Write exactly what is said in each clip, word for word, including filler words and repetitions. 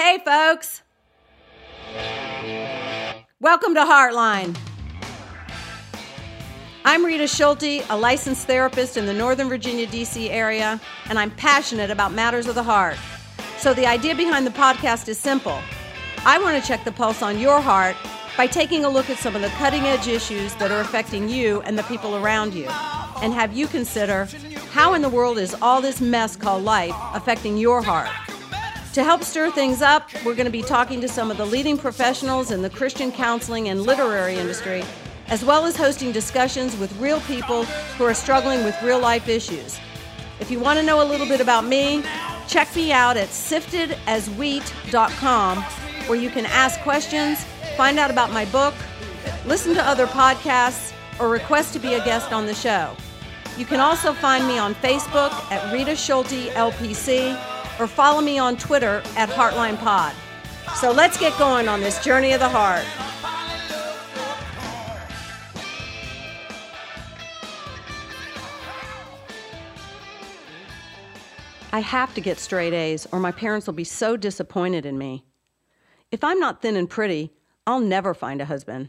Hey, folks. Welcome to Heartline. I'm Rita Schulte, a licensed therapist in the Northern Virginia, D C area, and I'm passionate about matters of the heart. So the idea behind the podcast is simple. I want to check the pulse on your heart by taking a look at some of the cutting-edge issues that are affecting you and the people around you, and have you consider, how in the world is all this mess called life affecting your heart? To help stir things up, we're going to be talking to some of the leading professionals in the Christian counseling and literary industry, as well as hosting discussions with real people who are struggling with real-life issues. If you want to know a little bit about me, check me out at sifted as wheat dot com, where you can ask questions, find out about my book, listen to other podcasts, or request to be a guest on the show. You can also find me on Facebook at Rita Schulte L P C, or follow me on Twitter at Heartline Pod. So let's get going on this journey of the heart. I have to get straight A's or my parents will be so disappointed in me. If I'm not thin and pretty, I'll never find a husband.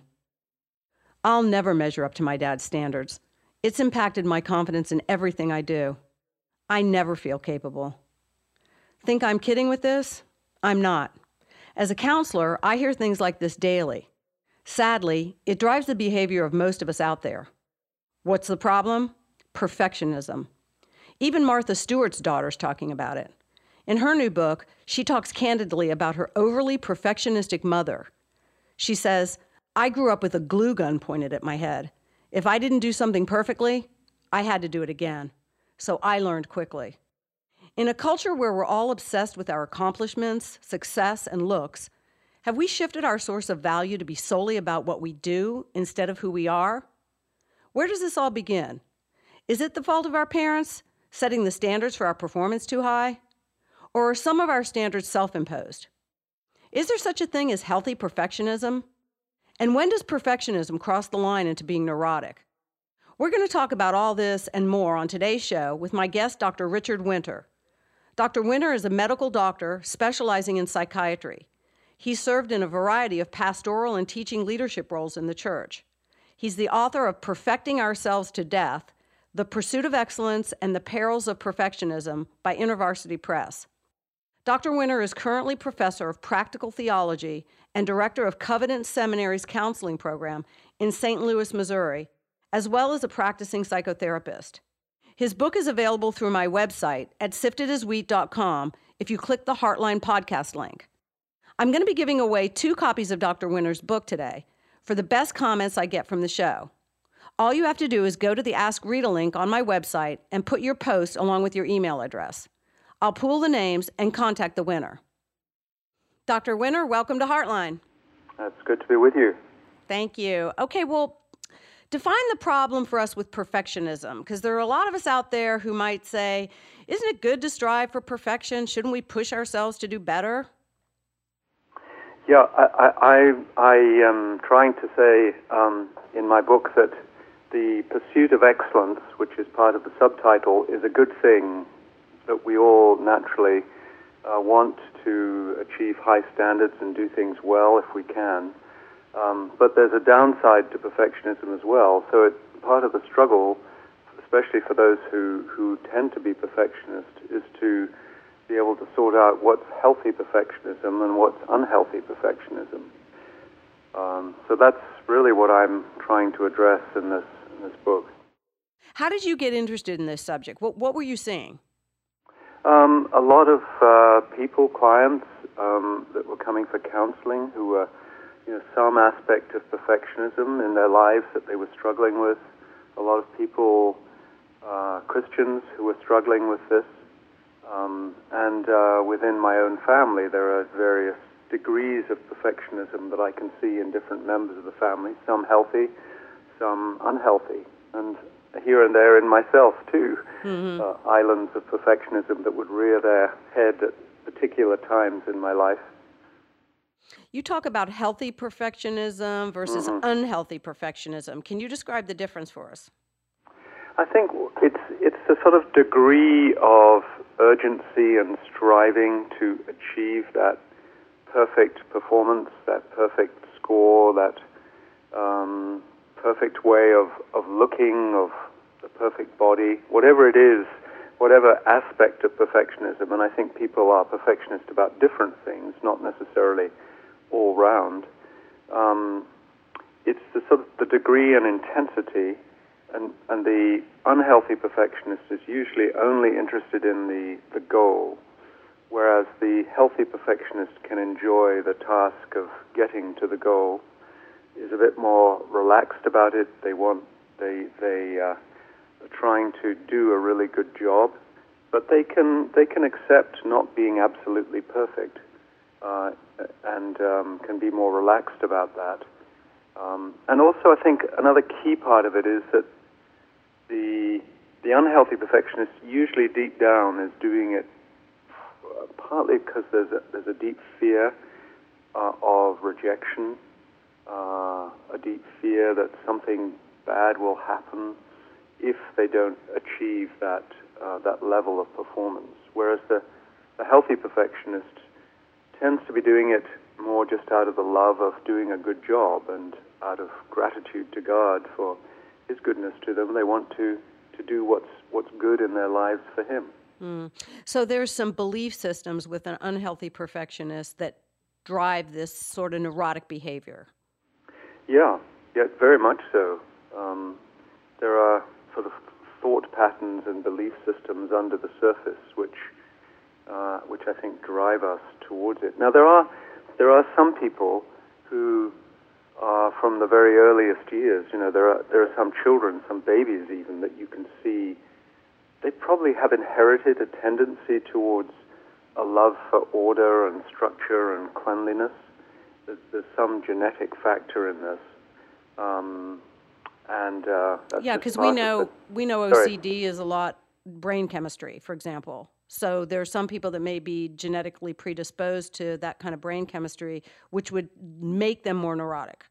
I'll never measure up to my dad's standards. It's impacted my confidence in everything I do. I never feel capable. Think I'm kidding with this? I'm not. As a counselor, I hear things like this daily. Sadly, it drives the behavior of most of us out there. What's the problem? Perfectionism. Even Martha Stewart's daughter's talking about it. In her new book, she talks candidly about her overly perfectionistic mother. She says, I grew up with a glue gun pointed at my head. If I didn't do something perfectly, I had to do it again. So I learned quickly. In a culture where we're all obsessed with our accomplishments, success, and looks, have we shifted our source of value to be solely about what we do instead of who we are? Where does this all begin? Is it the fault of our parents, setting the standards for our performance too high? Or are some of our standards self-imposed? Is there such a thing as healthy perfectionism? And when does perfectionism cross the line into being neurotic? We're going to talk about all this and more on today's show with my guest, Doctor Richard Winter. Doctor Winter is a medical doctor specializing in psychiatry. He served in a variety of pastoral and teaching leadership roles in the church. He's the author of Perfecting Ourselves to Death, The Pursuit of Excellence and the Perils of Perfectionism by InterVarsity Press. Doctor Winter is currently professor of practical theology and director of Covenant Seminary's counseling program in Saint Louis, Missouri, as well as a practicing psychotherapist. His book is available through my website at sifted as wheat dot com if you click the Heartline podcast link. I'm going to be giving away two copies of Doctor Winter's book today for the best comments I get from the show. All you have to do is go to the Ask Rita link on my website and put your post along with your email address. I'll pool the names and contact the winner. Doctor Winter, welcome to Heartline. It's good to be with you. Thank you. Okay, well, define the problem for us with perfectionism, because there are a lot of us out there who might say, isn't it good to strive for perfection? Shouldn't we push ourselves to do better? Yeah, I, I, I am trying to say um, in my book that the pursuit of excellence, which is part of the subtitle, is a good thing, that we all naturally uh, want to achieve high standards and do things well if we can. Um, but there's a downside to perfectionism as well. So it, part of the struggle, especially for those who, who tend to be perfectionists, is to be able to sort out what's healthy perfectionism and what's unhealthy perfectionism. Um, so that's really what I'm trying to address in this in this book. How did you get interested in this subject? What what were you seeing? Um, a lot of uh, people, clients um, that were coming for counseling who were, you know, some aspect of perfectionism in their lives that they were struggling with. A lot of people, uh, Christians, who were struggling with this. Um, and uh, within my own family, there are various degrees of perfectionism that I can see in different members of the family, some healthy, some unhealthy. And here and there in myself, too, mm-hmm. uh, islands of perfectionism that would rear their head at particular times in my life. You talk about healthy perfectionism versus mm-hmm. unhealthy perfectionism. Can you describe the difference for us? I think it's it's a sort of degree of urgency and striving to achieve that perfect performance, that perfect score, that um, perfect way of, of looking, of the perfect body, whatever it is, whatever aspect of perfectionism. And I think people are perfectionist about different things, not necessarily all round. Um, it's the sort of the degree and intensity, and, and the unhealthy perfectionist is usually only interested in the, the goal, whereas the healthy perfectionist can enjoy the task of getting to the goal, is a bit more relaxed about it. They want, they, they uh, are trying to do a really good job, but they can, they can accept not being absolutely perfect, uh, and um, can be more relaxed about that. Um, and also, I think another key part of it is that the the unhealthy perfectionist usually deep down is doing it uh, partly because there's a, there's a deep fear uh, of rejection, uh, a deep fear that something bad will happen if they don't achieve that uh, that level of performance. Whereas the the healthy perfectionist tends to be doing it more just out of the love of doing a good job and out of gratitude to God for His goodness to them. They want to, to do what's what's good in their lives for Him. Mm. So there's some belief systems with an unhealthy perfectionist that drive this sort of neurotic behavior. Yeah, yeah, very much so. Um, there are sort of thought patterns and belief systems under the surface which uh, which I think drive us towards it. Now there are there are some people who Uh, from the very earliest years, you know, there are there are some children, some babies even, that you can see, they probably have inherited a tendency towards a love for order and structure and cleanliness. There's, there's some genetic factor in this, um, and uh, that's Yeah, just because we part of know it. we know Sorry. O C D is a lot brain chemistry, for example. So there are some people that may be genetically predisposed to that kind of brain chemistry, which would make them more neurotic.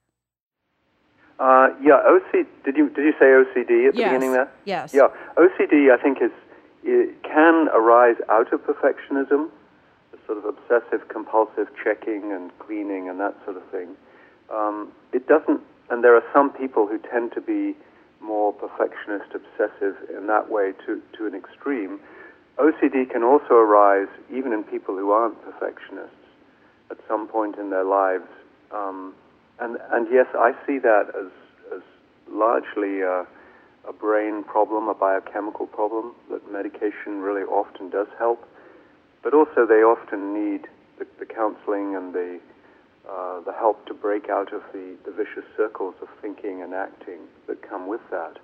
Uh, yeah, O C. Did you did you say O C D at the Yes, beginning there? yes. Yeah, O C D I think is it can arise out of perfectionism, the sort of obsessive compulsive checking and cleaning and that sort of thing. Um, it doesn't, and there are some people who tend to be more perfectionist obsessive in that way to to an extreme. O C D can also arise even in people who aren't perfectionists at some point in their lives. Um, And, and yes, I see that as, as largely a, a brain problem, a biochemical problem, that medication really often does help. But also they often need the, the counseling and the, uh, the help to break out of the, the vicious circles of thinking and acting that come with that.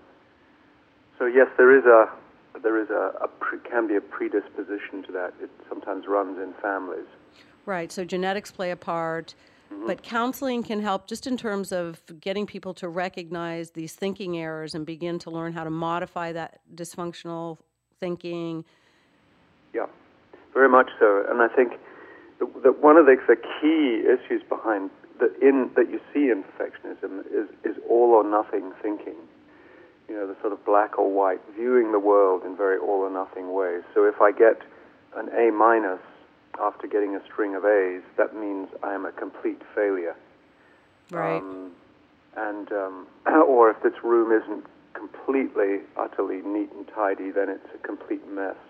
So yes, there is a, there is a, a pre, can be a predisposition to that. It sometimes runs in families. Right, so genetics play a part. But counseling can help just in terms of getting people to recognize these thinking errors and begin to learn how to modify that dysfunctional thinking. Yeah, very much so. And I think that, that one of the, the key issues behind that in that you see in perfectionism is, is all or nothing thinking. You know, the sort of black or white, viewing the world in very all or nothing ways. So if I get an A minus after getting a string of A's, that means I am a complete failure. Right. Um, and um, or if this room isn't completely, utterly neat and tidy, then it's a complete mess.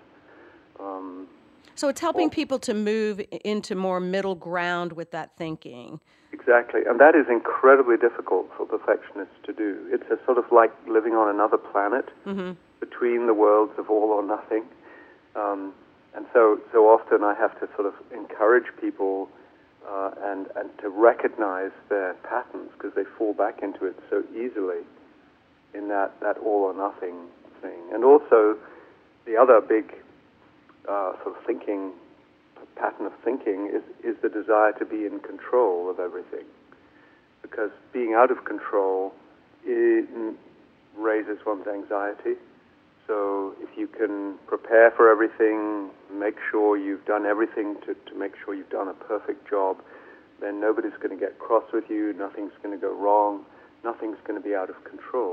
Um, So it's helping or, people to move into more middle ground with that thinking. Exactly, and that is incredibly difficult for perfectionists to do. It's a sort of like living on another planet Mm-hmm. between the worlds of all or nothing. Um, And so, so often I have to sort of encourage people uh, and and to recognize their patterns because they fall back into it so easily in that, that all or nothing thing. And also, the other big uh, sort of thinking pattern of thinking is is the desire to be in control of everything, because being out of control it raises one's anxiety. So if you can prepare for everything, make sure you've done everything to, to make sure you've done a perfect job, then nobody's going to get cross with you, nothing's going to go wrong, nothing's going to be out of control.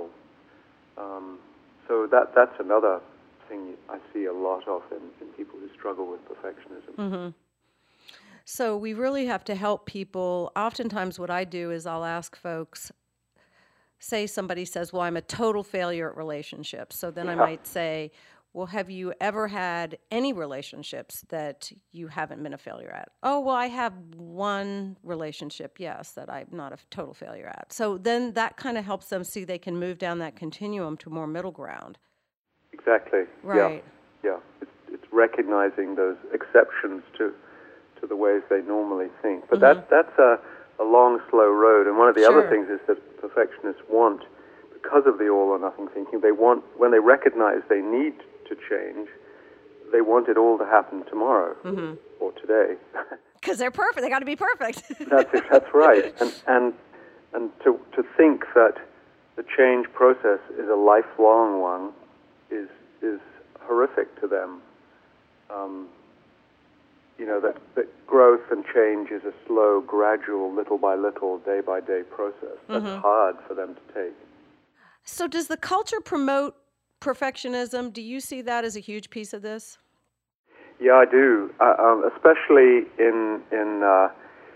Um, so that that's another thing I see a lot of in, in people who struggle with perfectionism. Mm-hmm. So we really have to help people. Oftentimes what I do is I'll ask folks, say somebody says, well, I'm a total failure at relationships. So then Yeah. I might say, well, have you ever had any relationships that you haven't been a failure at? Oh, well, I have one relationship, yes, that I'm not a total failure at. So then that kind of helps them see they can move down that continuum to more middle ground. Exactly. Right. Yeah. Yeah. It's, it's recognizing those exceptions to to the ways they normally think. But Mm-hmm. that that's a, a long, slow road. And one of the Sure. other things is that perfectionists want, because of the all or nothing thinking, they want, when they recognize they need to change, they want it all to happen tomorrow Mm-hmm. or today. Because they're perfect. They got to be perfect. That's it, that's right. And and and to to think that the change process is a lifelong one is is horrific to them. Um, you know, that, that growth and change is a slow, gradual, little by little, day by day process. That's Mm-hmm. hard for them to take. So does the culture promote perfectionism? Do you see that as a huge piece of this? Yeah, I do, uh, um, especially in in uh,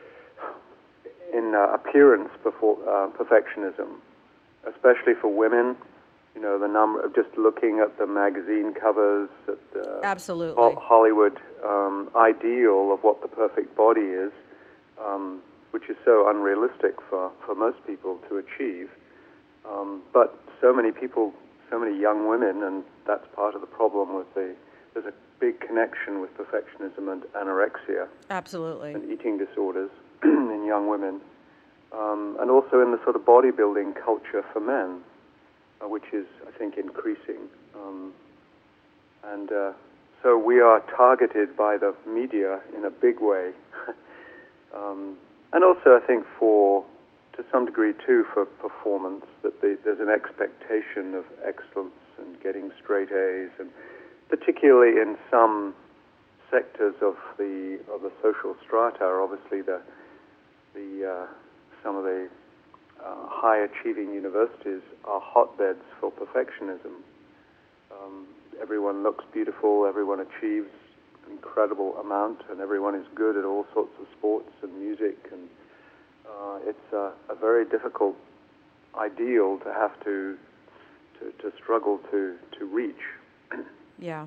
in uh, appearance before uh, perfectionism, especially for women. You know, the number of just looking at the magazine covers, at the Absolutely. Ho- Hollywood um, ideal of what the perfect body is, um, which is so unrealistic for, for most people to achieve. Um, but so many people, so many young women, and that's part of the problem with the, there's a big connection with perfectionism and anorexia. Absolutely. And eating disorders in young women, um, and also in the sort of bodybuilding culture for men, uh, which is, I think, increasing. Um, and uh, so we are targeted by the media in a big way. um, and also, I think, for, to some degree, too, for performance, that the, there's an expectation of excellence and getting straight A's, and particularly in some sectors of the of the social strata, obviously the the uh, some of the uh, high achieving universities are hotbeds for perfectionism. Um, everyone looks beautiful, everyone achieves an incredible amount, and everyone is good at all sorts of sports and music, and uh, it's a, a very difficult ideal to have to to, to struggle to to reach. Yeah.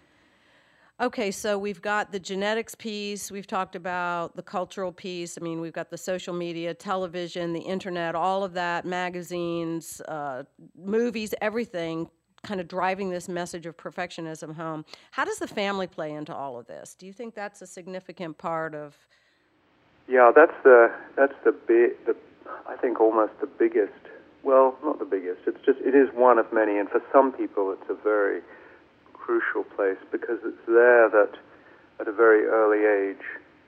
Okay, so we've got the genetics piece, we've talked about the cultural piece. I mean, we've got the social media, television, the internet, all of that, magazines, uh, movies, everything kind of driving this message of perfectionism home. How does the family play into all of this? Do you think that's a significant part of... Yeah, that's the that's the big, the I think almost the biggest. Well, not the biggest. It's just it is one of many, and for some people, it's a very crucial place because it's there that at a very early age,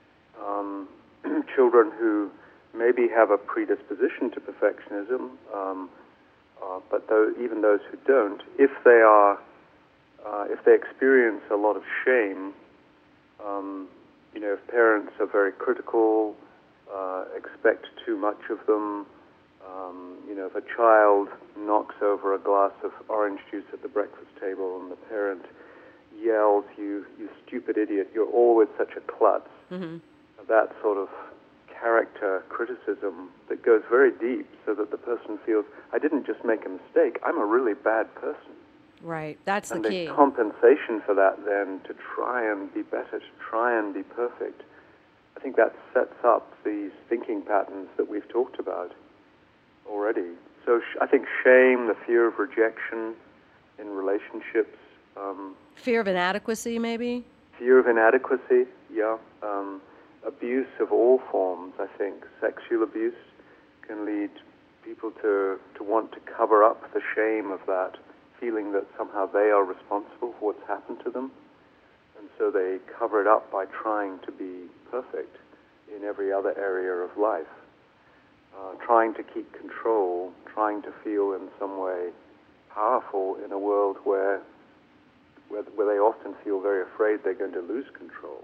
um, children who maybe have a predisposition to perfectionism, um, uh, but though, even those who don't, if they are, uh, if they experience a lot of shame, um, you know, if parents are very critical, uh, expect too much of them, um, you know, if a child knocks over a glass of orange juice at the breakfast table and the parent yells, you, you stupid idiot, you're always such a klutz. Mm-hmm. That sort of character criticism that goes very deep so that the person feels, I didn't just make a mistake, I'm a really bad person. Right, that's and the the key. compensation for that then to try and be better, to try and be perfect, I think that sets up these thinking patterns that we've talked about already. So sh- I think shame, the fear of rejection in relationships, um, Fear of inadequacy, maybe? fear of inadequacy, yeah. Um, abuse of all forms, I think. Sexual abuse can lead people to, to want to cover up the shame of that, feeling that somehow they are responsible for what's happened to them. And so they cover it up by trying to be perfect in every other area of life. Uh, trying to keep control, trying to feel in some way powerful in a world where, where where they often feel very afraid they're going to lose control.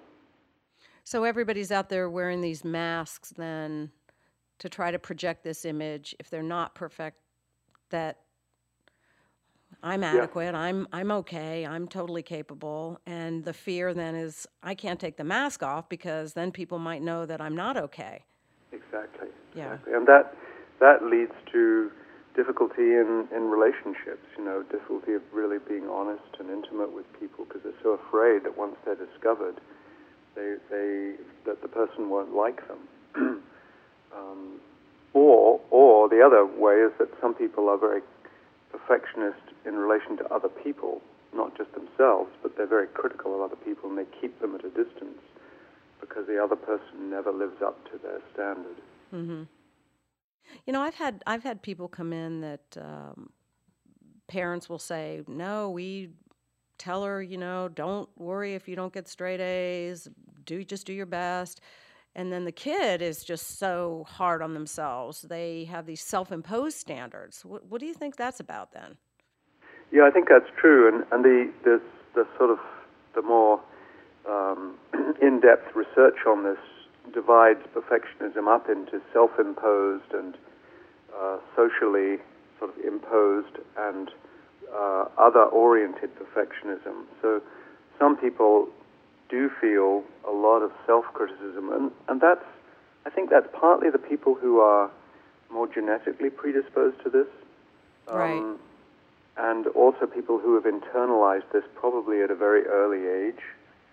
So everybody's out there wearing these masks then to try to project this image. If they're not perfect, that I'm Yeah, adequate. I'm I'm okay. I'm totally capable. And the fear then is I can't take the mask off because then people might know that I'm not okay. exactly, Yeah. exactly. And that that leads to difficulty in, in relationships, you know, difficulty of really being honest and intimate with people because they're so afraid that once they're discovered, they, they that the person won't like them. um, or, or the other way is that some people are very perfectionist in relation to other people, not just themselves, but they're very critical of other people and they keep them at a distance because the other person never lives up to their standard. Mm-hmm. You know, I've had I've had people come in that um, parents will say, "No, we tell her, you know, don't worry if you don't get straight A's. Do just do your best." And then the kid is just so hard on themselves. They have these self-imposed standards. What, what do you think that's about then? Yeah, I think that's true, and and the the, the sort of the more um, in-depth research on this divides perfectionism up into self-imposed and uh, socially sort of imposed and uh, other-oriented perfectionism. So some people do feel a lot of self-criticism, and, and that's, I think that's partly the people who are more genetically predisposed to this. Um, Right. And also people who have internalized this probably at a very early age,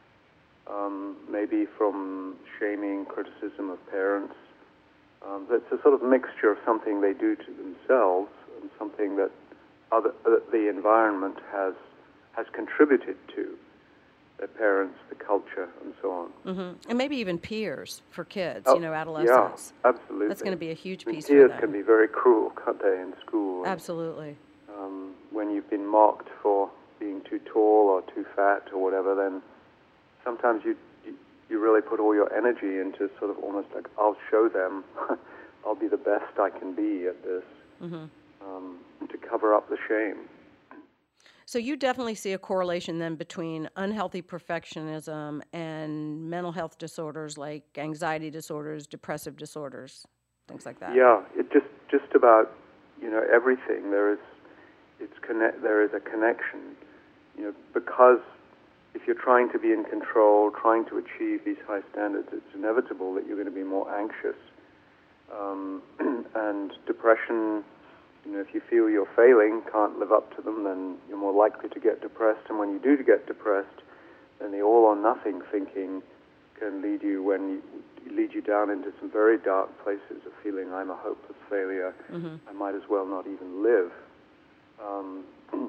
um, maybe from shaming, criticism of parents. Um, but it's a sort of mixture of something they do to themselves and something that other, uh, the environment has has contributed to, their parents, the culture, and so on. Mm-hmm. And maybe even peers for kids, Oh, you know, yeah, adolescents. absolutely. That's going to be a huge I mean, piece for peers them. can be very cruel, can't they, in school? And, Absolutely. um, when you've been mocked for being too tall or too fat or whatever, then sometimes you, you you really put all your energy into sort of almost like, I'll show them, I'll be the best I can be at this, Mm-hmm. um, to cover up the shame. So you definitely see a correlation then between unhealthy perfectionism and mental health disorders like anxiety disorders, depressive disorders, things like that. Yeah, it just just about, you know, everything. There is it's connect. There is a connection, you know, because if you're trying to be in control, trying to achieve these high standards, it's inevitable that you're going to be more anxious. Um, and depression, you know, if you feel you're failing, can't live up to them, then you're more likely to get depressed. And when you do get depressed, then the all or nothing thinking can lead you when you lead you down into some very dark places of feeling I'm a hopeless failure. Mm-hmm. I might as well not even live. Um,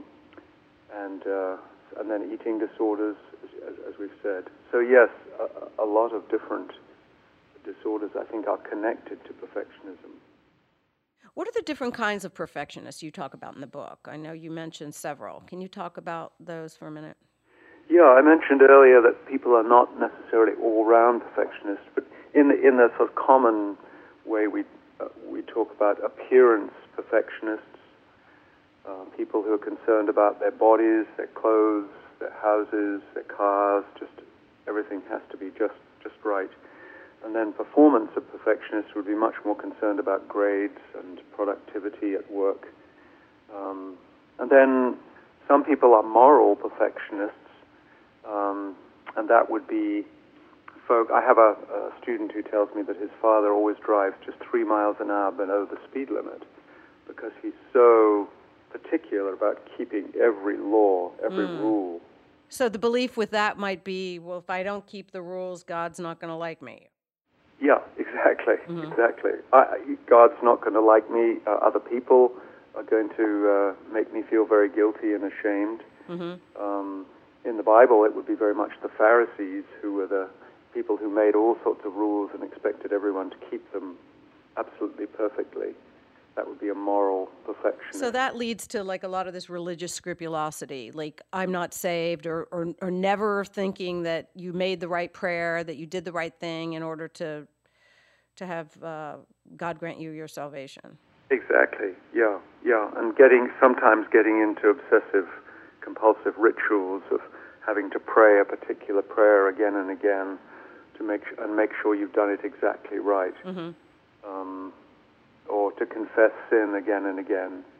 and uh, and then eating disorders, as, as we've said. So yes, a, a lot of different disorders I think are connected to perfectionism. What are the different kinds of perfectionists you talk about in the book? I know you mentioned several. Can you talk about those for a minute? Yeah, I mentioned earlier that people are not necessarily all-round perfectionists, but in the, in the sort of common way we uh, we talk about appearance perfectionists, uh, people who are concerned about their bodies, their clothes, their houses, their cars, just everything has to be just, just right. And then performance of perfectionists would be much more concerned about grades and productivity at work. Um, and then some people are moral perfectionists, um, and that would be folk. I have a, a student who tells me that his father always drives just three miles an hour below the speed limit because he's so particular about keeping every law, every Mm. rule. So the belief with that might be, well, if I don't keep the rules, God's not going to like me. Yeah, exactly, Mm-hmm. exactly. I, God's not going to like me. Uh, other people are going to uh, make me feel very guilty and ashamed. Mm-hmm. Um, in the Bible, it would be very much the Pharisees who were the people who made all sorts of rules and expected everyone to keep them absolutely perfectly. That would be a moral perfectionist. So that leads to like a lot of this religious scrupulosity, like I'm not saved, or, or or never thinking that you made the right prayer, that you did the right thing in order to to have uh, God grant you your salvation. Exactly. Yeah, yeah, and getting sometimes getting into obsessive, compulsive rituals of having to pray a particular prayer again and again to make and make sure you've done it exactly right. Mm-hmm. Um, or to confess sin again and again.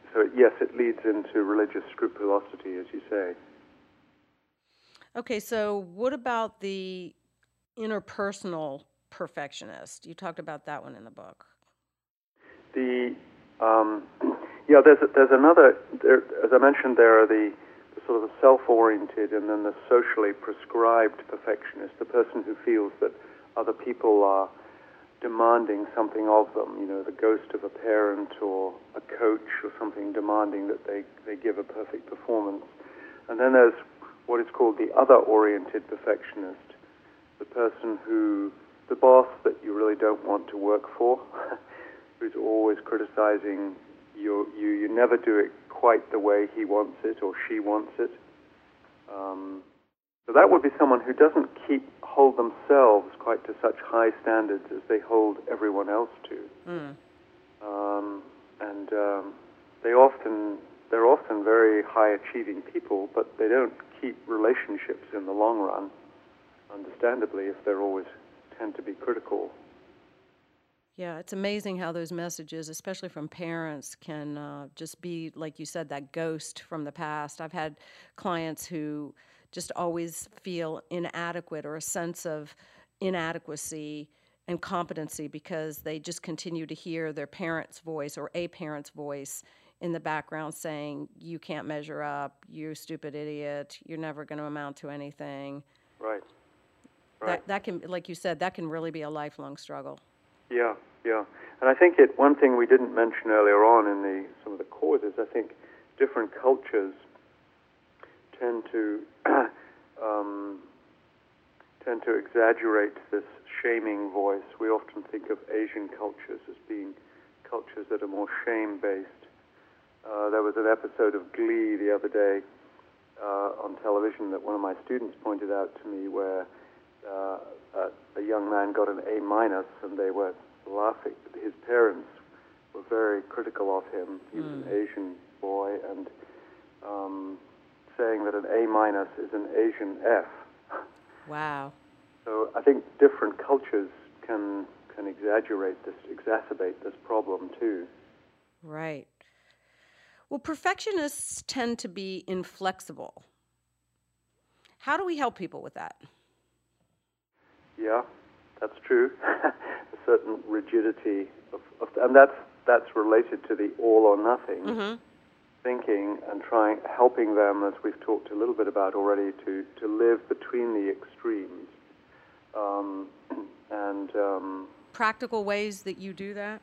so yes, it leads into religious scrupulosity, as you say. Okay, so what about the interpersonal perfectionist? You talked about that one in the book. The um, yeah, there's there's another. There, as I mentioned, there are the, the sort of the self-oriented and then the socially prescribed perfectionist, the person who feels that other people are demanding something of them. You know, the ghost of a parent or a coach or something demanding that they they give a perfect performance. And then there's what is called the other-oriented perfectionist, the person who, the boss that you really don't want to work for, who's always criticizing you, you. You never do it quite the way he wants it or she wants it. Um, so that would be someone who doesn't keep hold themselves quite to such high standards as they hold everyone else to. Mm. Um, and um, they often they're often very high achieving people, but they don't keep relationships in the long run. Understandably, if they're always tend to be critical. Yeah, it's amazing how those messages, especially from parents, can uh, just be, like you said, that ghost from the past. I've had clients who just always feel inadequate or a sense of inadequacy and competency because they just continue to hear their parent's voice or a parent's voice in the background saying, you can't measure up, you stupid idiot, you're never going to amount to anything. Right. Right. That, that can, like you said, that can really be a lifelong struggle. Yeah, yeah. And I think it, one thing we didn't mention earlier on in the some of the causes, I think different cultures tend to um, tend to exaggerate this shaming voice. We often think of Asian cultures as being cultures that are more shame-based. Uh, there was an episode of Glee the other day uh, on television that one of my students pointed out to me where uh, a, a young man got an A minus and they were laughing. His parents were very critical of him. He was mm. an Asian boy and um, saying that an A minus is an Asian F. Wow. So I think different cultures can can exaggerate this, exacerbate this problem too. Right. Well, perfectionists tend to be inflexible. How do we help people with that? Yeah, that's true. A certain rigidity of, of, and that's that's related to the all or nothing mm-hmm. thinking and trying, helping them, as we've talked a little bit about already, to to live between the extremes. Um, and um, practical ways that you do that?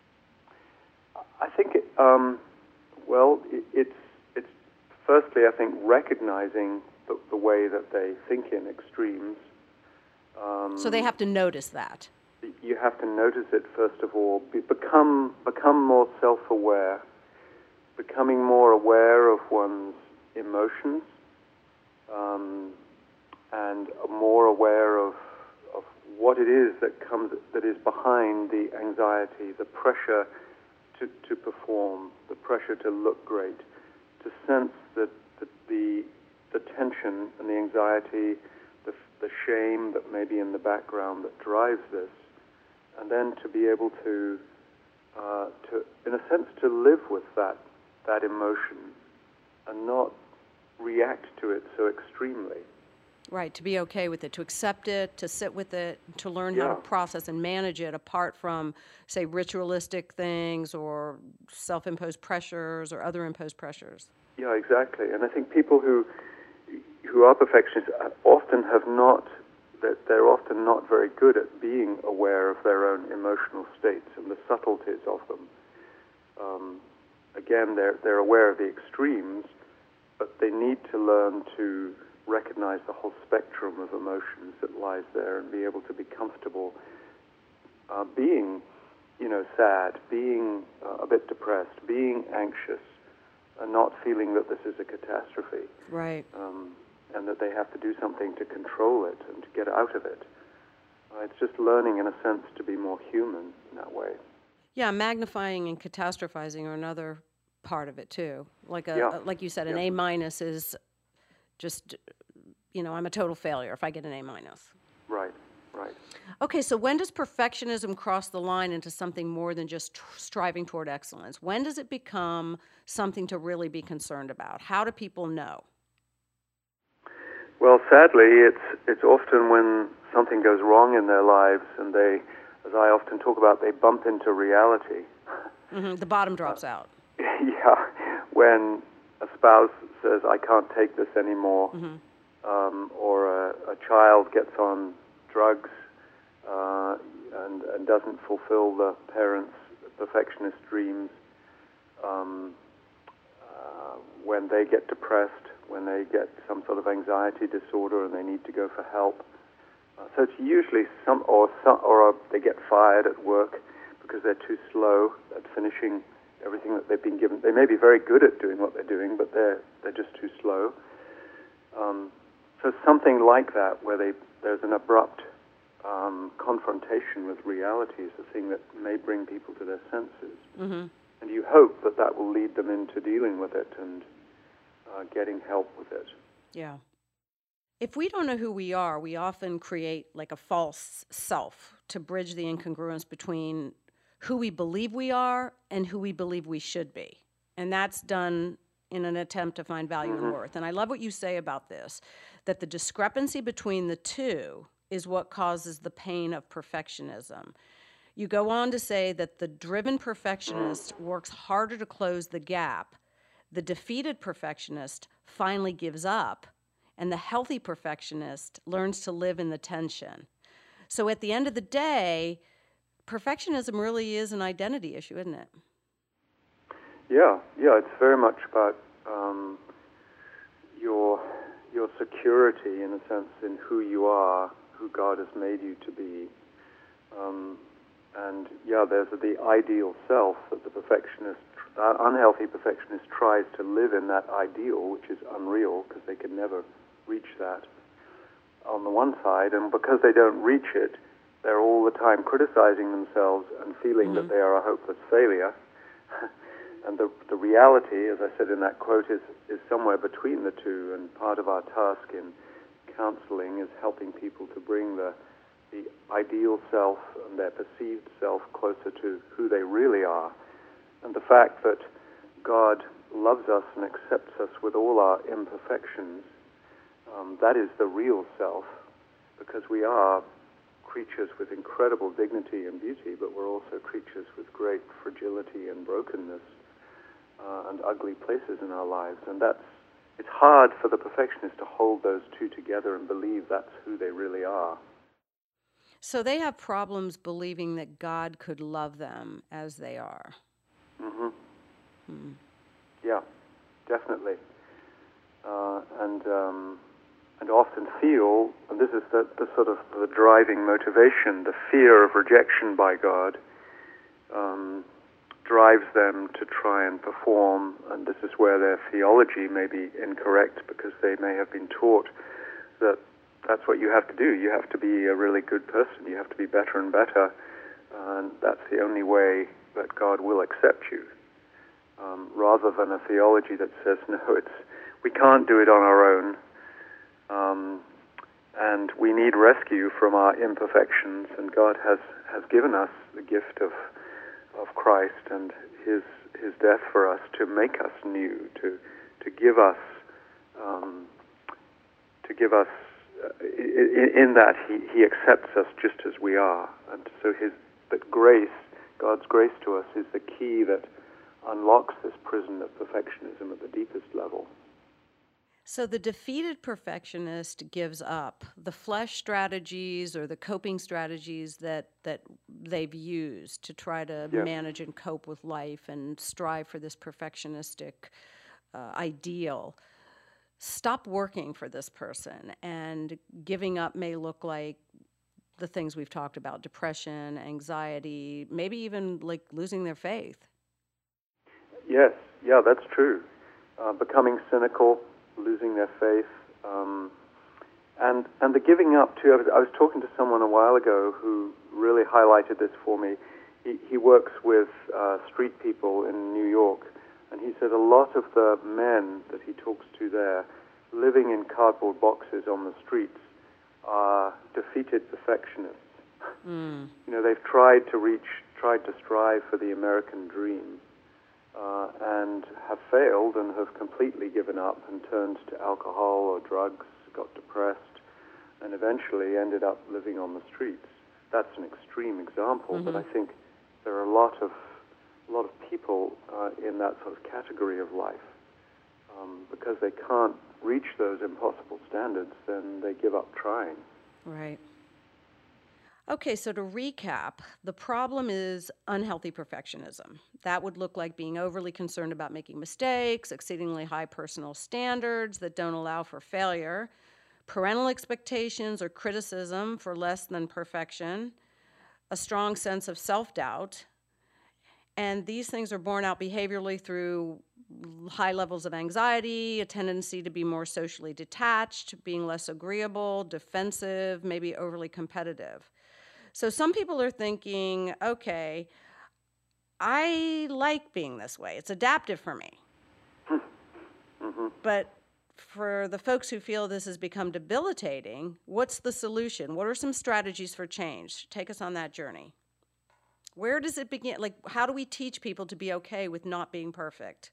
I think, it, um, well, it, it's it's firstly, I think, recognizing the, the way that they think in extremes. Um, so they have to notice that. You have to notice it first of all. Be, become become more self-aware, becoming more aware of one's emotions, um, and more aware of of what it is that comes that is behind the anxiety, the pressure to to perform, the pressure to look great, to sense that, that the the tension and the anxiety, the the shame that may be in the background that drives this, and then to be able to uh, to in a sense to live with that that emotion and not react to it so extremely. Right, to be okay with it, to accept it, to sit with it, to learn Yeah. how to process and manage it apart from, say, ritualistic things or self-imposed pressures or other imposed pressures. Yeah, exactly. And I think people who who are perfectionists often have not, that they're often not very good at being aware of their own emotional states and the subtleties of them. Um, again, they're they're aware of the extremes, but they need to learn to recognize the whole spectrum of emotions that lies there and be able to be comfortable uh, being, you know, sad, being uh, a bit depressed, being anxious, and not feeling that this is a catastrophe. Right. Um, and that they have to do something to control it and to get out of it. Uh, it's just learning, in a sense, to be more human in that way. Yeah, magnifying and catastrophizing are another part of it too. Like a, Yeah. a like you said, an Yeah. A minus is just, you know, I'm a total failure if I get an A minus. Right. Right. Okay, so when does perfectionism cross the line into something more than just tr- striving toward excellence? When does it become something to really be concerned about? How do people know? Well, sadly, it's it's often when something goes wrong in their lives, and they, as I often talk about, they bump into reality. Mm-hmm. The bottom drops uh, out. Yeah, when a spouse says, "I can't take this anymore," Mm-hmm. um, or a, a child gets on drugs uh, and, and doesn't fulfill the parents' perfectionist dreams, um, uh, when they get depressed, when they get some sort of anxiety disorder and they need to go for help. Uh, so it's usually some, or some, or uh, they get fired at work because they're too slow at finishing everything that they've been given. They may be very good at doing what they're doing, but they're they're just too slow. Um, so something like that, where they there's an abrupt um, confrontation with reality, is the thing that may bring people to their senses. Mm-hmm. And you hope that that will lead them into dealing with it and uh, getting help with it. Yeah. If we don't know who we are, we often create like a false self to bridge the incongruence between who we believe we are and who we believe we should be. And that's done in an attempt to find value Mm-hmm. and worth. And I love what you say about this, that the discrepancy between the two is what causes the pain of perfectionism. You go on to say that the driven perfectionist mm. works harder to close the gap. The defeated perfectionist finally gives up, and the healthy perfectionist learns to live in the tension. So at the end of the day, perfectionism really is an identity issue, isn't it? Yeah, yeah, it's very much about um, your your security, in a sense, in who you are, who God has made you to be. Um, and yeah, there's the ideal self that the perfectionist, uh, unhealthy perfectionist, tries to live in that ideal, which is unreal because they can never reach that on the one side, and because they don't reach it, they're all the time criticizing themselves and feeling mm-hmm. that they are a hopeless failure. And the the reality, as I said in that quote, is, is somewhere between the two, and part of our task in counseling is helping people to bring the the ideal self and their perceived self closer to who they really are. And the fact that God loves us and accepts us with all our imperfections, um, that is the real self, because we are creatures with incredible dignity and beauty, but we're also creatures with great fragility and brokenness uh, and ugly places in our lives. And that's it's hard for the perfectionist to hold those two together and believe that's who they really are. So they have problems believing that God could love them as they are. Mm-hmm. Hmm. Yeah, definitely. Uh, and um, and often feel, and this is the, the sort of the driving motivation, the fear of rejection by God um, drives them to try and perform, and this is where their theology may be incorrect, because they may have been taught that that's what you have to do. You have to be a really good person. You have to be better and better, and that's the only way that God will accept you. Um, rather than a theology that says, no, it's we can't do it on our own, um, and we need rescue from our imperfections, and God has, has given us the gift of of Christ and His His death for us to make us new, to to give us um, to give us uh, in, in that He He accepts us just as we are, and so His that grace, God's grace to us, is the key that unlocks this prison of perfectionism at the deepest level. So the defeated perfectionist gives up the flesh strategies or the coping strategies that, that they've used to try to yeah. manage and cope with life and strive for this perfectionistic uh, ideal. Stop working for this person, and giving up may look like the things we've talked about: depression, anxiety, maybe even like losing their faith. Yes, yeah, that's true. Uh, becoming cynical, losing their faith, um, and and the giving up too. I was, I was talking to someone a while ago who really highlighted this for me. He, he works with uh, street people in New York, and he said a lot of the men that he talks to there, living in cardboard boxes on the streets, are defeated perfectionists. Mm. You know, they've tried to reach, tried to strive for the American dream, uh, and have failed and have completely given up and turned to alcohol or drugs, got depressed, and eventually ended up living on the streets. That's an extreme example, Mm-hmm. but I think there are a lot of a lot of people uh, in that sort of category of life. Um, because they can't reach those impossible standards, then they give up trying. Right. Okay, so to recap, the problem is unhealthy perfectionism. That would look like being overly concerned about making mistakes, exceedingly high personal standards that don't allow for failure, parental expectations or criticism for less than perfection, a strong sense of self-doubt, and these things are borne out behaviorally through high levels of anxiety, a tendency to be more socially detached, being less agreeable, defensive, maybe overly competitive. So some people are thinking, okay, I like being this way. It's adaptive for me. Mm-hmm. But for the folks who feel this has become debilitating, what's the solution? What are some strategies for change? Take us on that journey. Where does it begin? Like, how do we teach people to be okay with not being perfect?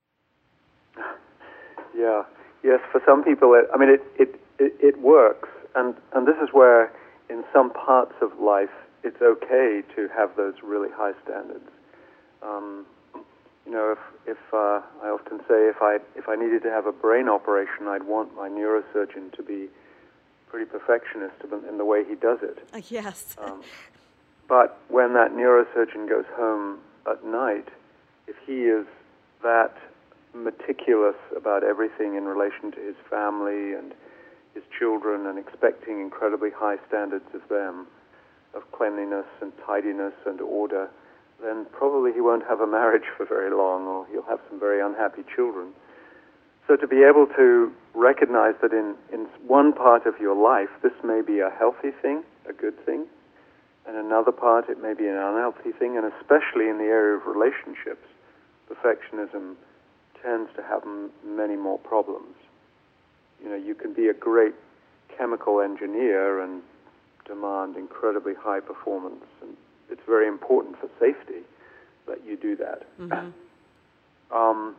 Yeah. Yes, for some people, it, I mean, it, it, it, it works. And, and this is where, in some parts of life, it's okay to have those really high standards. Um, you know, if, if uh, I often say if I, if I needed to have a brain operation, I'd want my neurosurgeon to be pretty perfectionist in the way he does it. Uh, yes. Um, but when that neurosurgeon goes home at night, if he is that meticulous about everything in relation to his family and his children and expecting incredibly high standards of them, of cleanliness and tidiness and order, then probably he won't have a marriage for very long, or he'll have some very unhappy children. So to be able to recognize that in, in one part of your life, this may be a healthy thing, a good thing, and another part it may be an unhealthy thing, and especially in the area of relationships, perfectionism tends to have m- many more problems. You know, you can be a great chemical engineer and demand incredibly high performance, and it's very important for safety that you do that. Mm-hmm. um,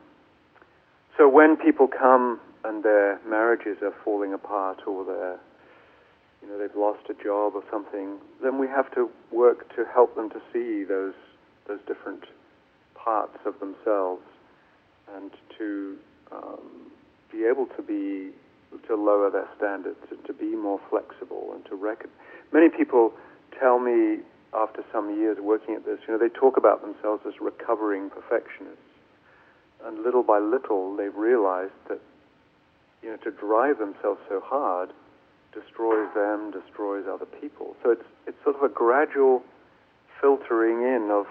so when people come and their marriages are falling apart, or they're, you know, they've lost a job or something, then we have to work to help them to see those those different parts of themselves, and to um, be able to be to lower their standards and to be more flexible and to reckon. Many people tell me after some years working at this, you know, they talk about themselves as recovering perfectionists, and little by little they've realized that, you know, to drive themselves so hard destroys them, destroys other people. So it's it's sort of a gradual filtering in of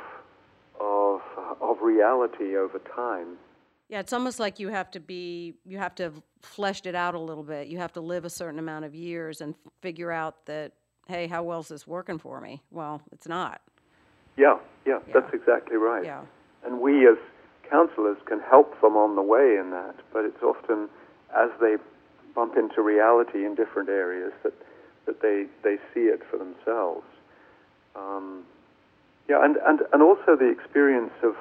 of of reality over time. Yeah, it's almost like you have to be, you have to have fleshed it out a little bit. You have to live a certain amount of years and figure out that, hey, how well is this working for me? Well, it's not. Yeah, yeah, Yeah. that's exactly right. Yeah. And we as counselors can help them on the way in that, but it's often as they bump into reality in different areas that, that they, they see it for themselves. Um, yeah, and, and, and also the experience of,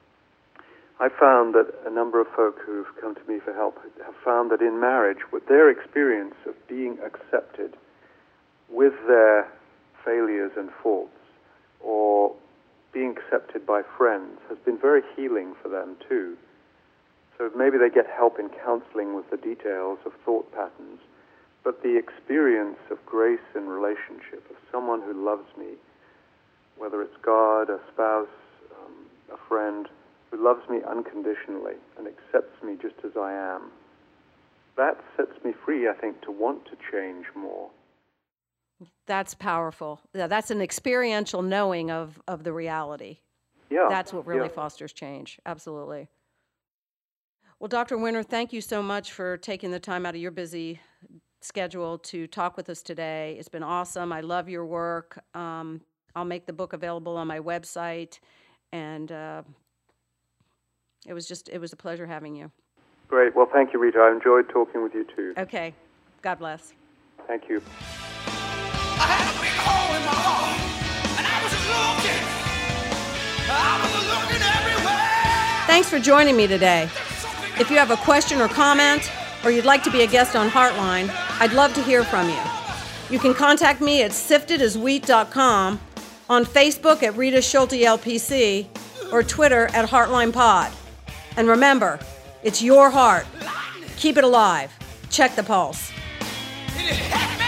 I found that a number of folk who've come to me for help have found that in marriage, with their experience of being accepted with their failures and faults, or being accepted by friends, has been very healing for them too. So maybe they get help in counseling with the details of thought patterns, but the experience of grace in relationship, of someone who loves me, whether it's God, a spouse, um, a friend, who loves me unconditionally and accepts me just as I am, that sets me free, I think, to want to change more. That's powerful. Yeah, that's an experiential knowing of, of the reality. Yeah. That's what really yeah. fosters change. Absolutely. Well, Doctor Winter, thank you so much for taking the time out of your busy schedule to talk with us today. It's been awesome. I love your work. Um, I'll make the book available on my website, and uh, it was just, it was a pleasure having you. Great. Well, thank you, Rita. I enjoyed talking with you too. Okay. God bless. Thank you. I had a big hole in my heart, and I was looking. I was looking everywhere. Thanks for joining me today. If you have a question or comment, or you'd like to be a guest on Heartline, I'd love to hear from you. You can contact me at sifted as wheat dot com, on Facebook at Rita Schulte L P C, or Twitter at Heartline Pod. And remember, it's your heart. Keep it alive. Check the pulse. It hit me.